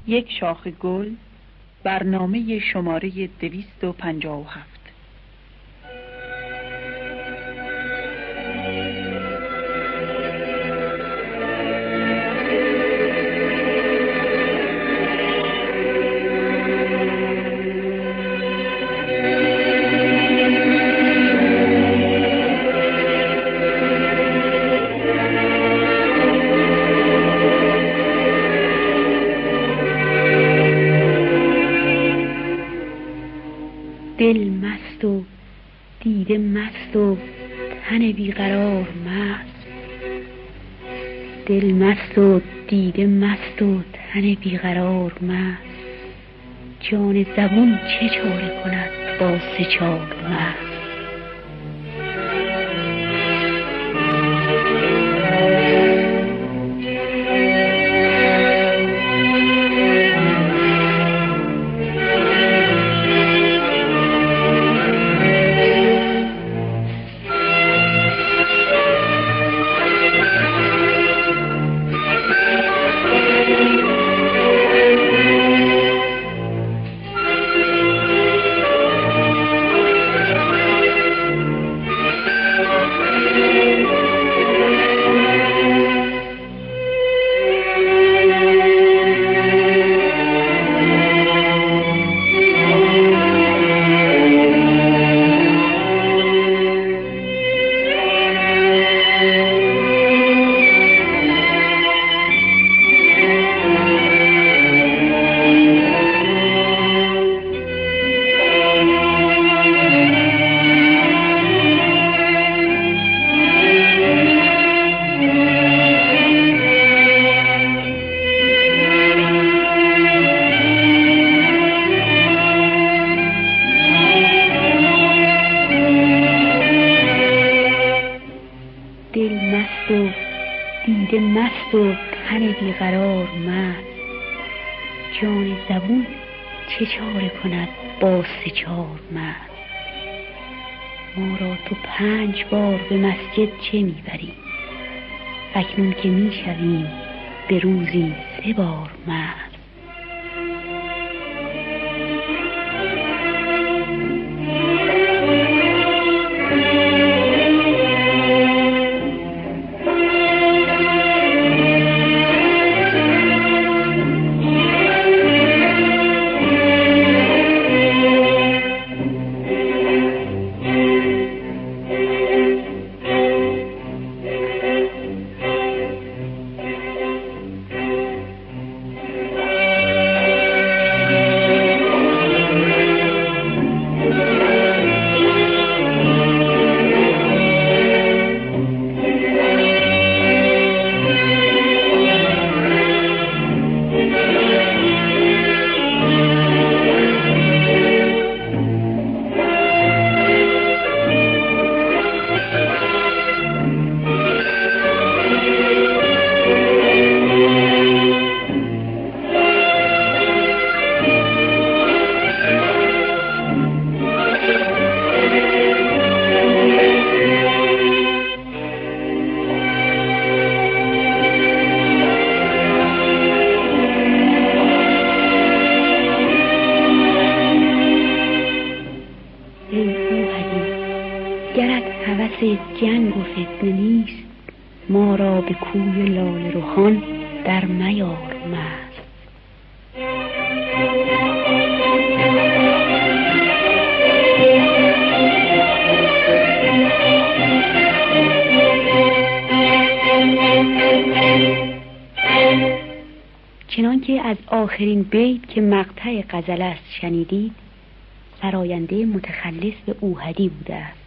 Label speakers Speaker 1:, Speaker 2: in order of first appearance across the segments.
Speaker 1: یک شاخ گل، برنامه شماره 257.
Speaker 2: دل مست و دیده مست و تن بیقرار مست، دل مست و دیده مست و تن بیقرار مست، جان زبون چه چاره کند با سه چار مست. دیده مست و تن بیقرار مست، جان زبون چه چاره کند با سه چار مست. ما را تو 5 بار به مسجد چه میبری، اکنون که میشویم به روزی 3 بار مست. جنگ و فتنه نیست، ما را به کوی لاله رخان در میار مست. چنانکه از آخرین بیت که مقطع غزل است شنیدید، سراینده متخلص به اوحدی بوده است.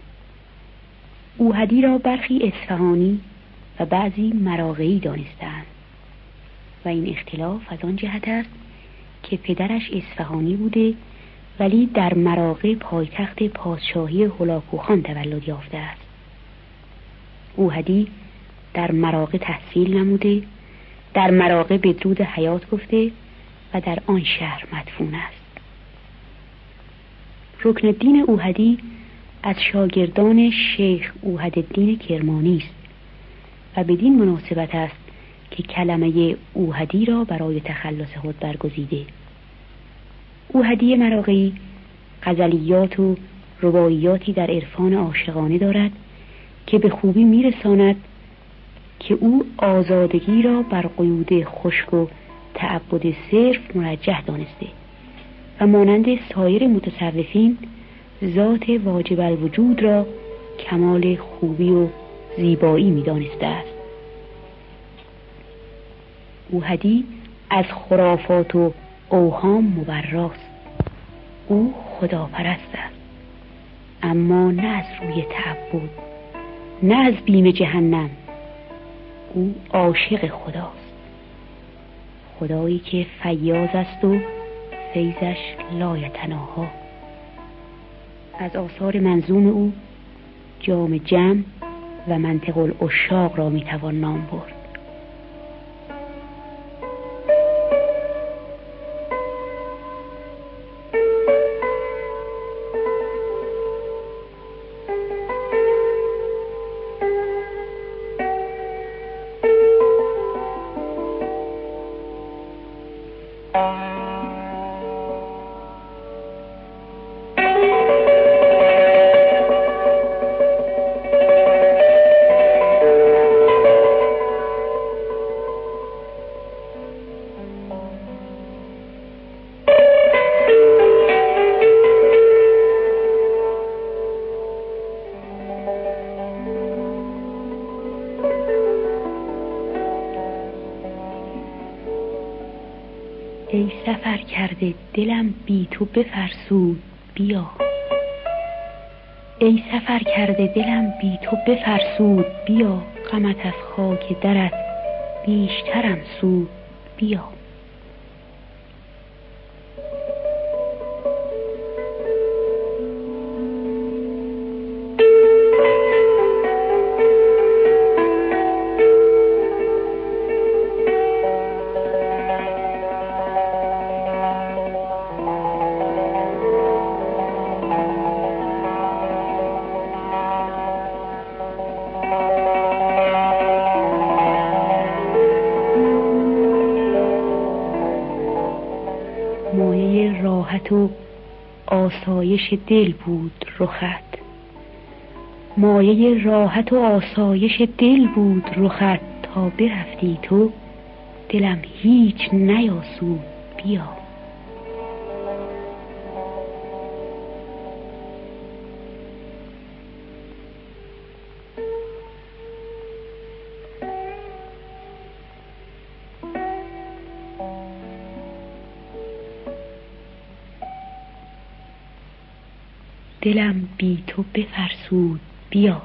Speaker 2: اوحدی را برخی اصفهانی و بعضی مراغه‌ای دانستند و این اختلاف از آن جهت است که پدرش اصفهانی بوده ولی در مراغه پایتخت پادشاهی هولاکوخان تولد یافته است. اوحدی در مراغه تحصیل نموده، در مراغه بدرود حیات گفته و در آن شهر مدفون است. رکن الدین اوحدی از شاگردان شیخ اوحدالدین کرمانی است و بدین مناسبت است که کلمه اوحدی را برای تخلص خود برگزیده. اوحدی مراغی غزلیات و رباعیاتی در عرفان عاشقانه دارد که به خوبی میرساند که او آزادگی را بر قیود خشک و تعبد صرف مرجح دانسته و مانند سایر متصوفین ذات واجب الوجود را کمال خوبی و زیبایی می‌دانسته است. اوحدی از خرافات و اوهام مبراست. او خداپرست است، اما نه از روی تعبد، نه از بیم جهنم. او عاشق خداست، خدایی که فیاض است و فیضش لایتناها. از آثار منظوم او جام جم و منطق العشاق را میتوان نام برد. ای سفر کرده دلم بی تو بفرسود بیا. ای سفر کرده دلم بی تو بفرسود بیا. غمت از خاک درت بیشترم سود بیا. مایه راحت و آسایش دل بود رخت. مایه راحت و آسایش دل بود رخت. تا برفتی تو دلم هیچ نیاسود بیا. دلم بی تو بفرسود بیا.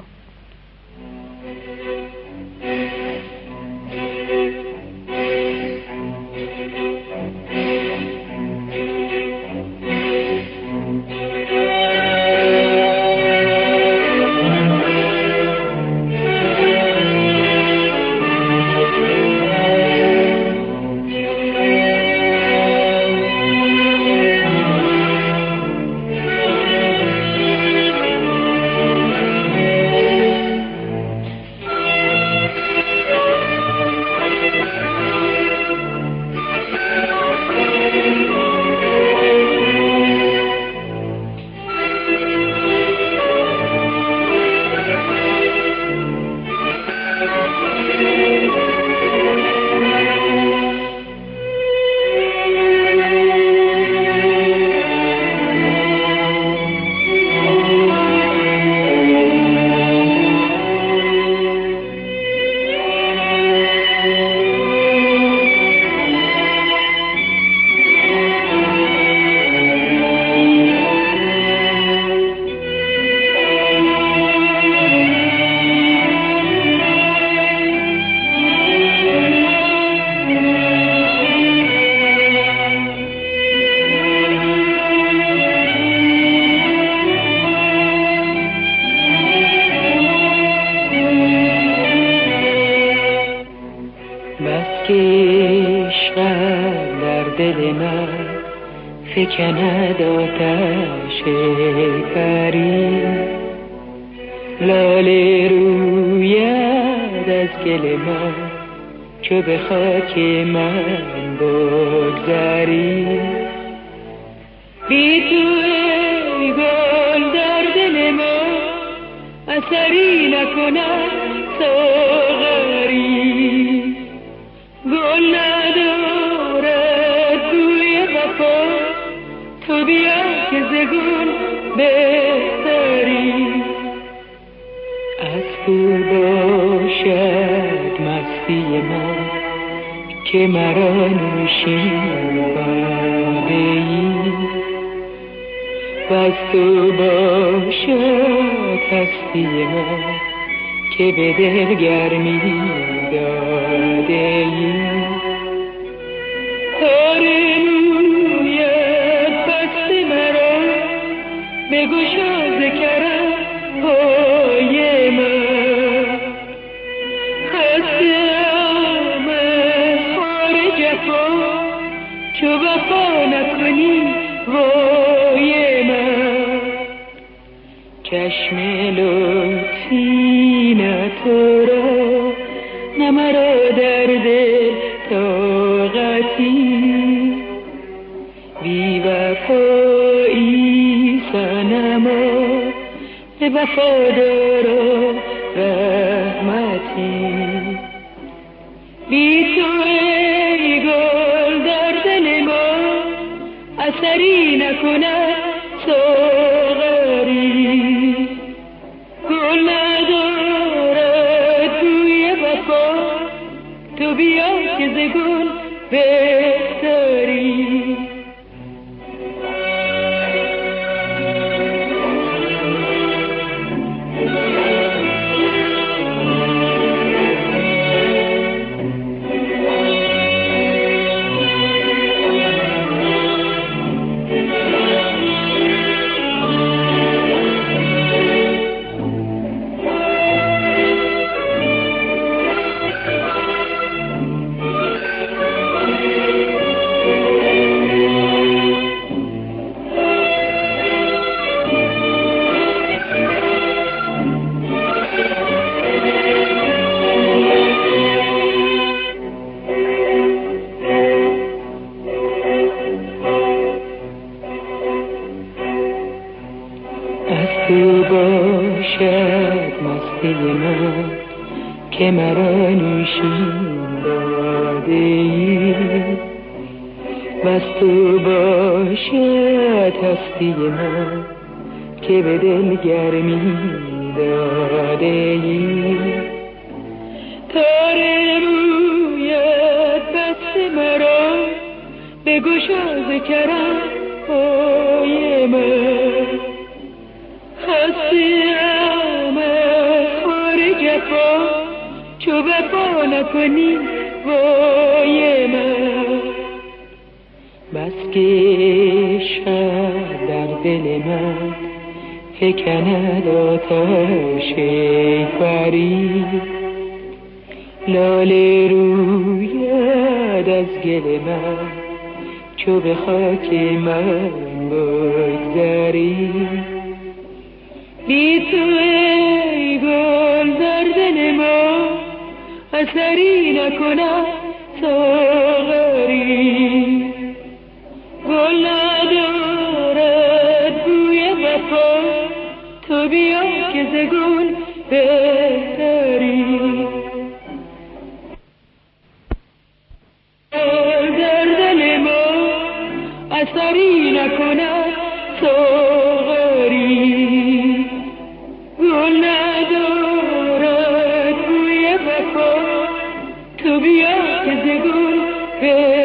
Speaker 3: دل من فکند آتش پری، لاله روید از گل من چو به خاک من بگذری. بی تو ای گل در دل ما اثری نکند ساغری. گل ندارد بوی وفا، تو بیا که ز گل بهتری. از تو باشد مستی ما که مرا نوشین باده ای. و از تو باشد هستی ما که به دل گرمی داده ای. تار مویت بست مرا بگشا ز کرم پای من. خسته‌ام از خار جفا، چو وفا نکنی وای من. چشم لطفی نه تو را نه مرا در دل طاقتی. بی وفایی صنما به وفادارا رحمتی. بی تو ای گل در دل ما اثری نکند ساغری. گل ندارد بوی وفا، تو بیا که ز گل بهتری. تو باشد مستی ما که مرا نوشین داده ای. بس تو باشد هستی ما که به دل گرمی داده ای. تار مویت بست مرا بگشا ز کرم پای من. خسته‌ام از خار جفا، چو وفا نکنی وای من. بس که عشقت در دل من فکند آتش فرید. لاله روید از گل من چو به خاک من بگذری. بی تو ای گل در دل ما اثری نکند ساغری. گل ندارد بوی وفا، تو بیا که ز گل بهتری. در دل ما اثری نکند ساغری. گل ندارد بوی وفا، تو بیا که ز گل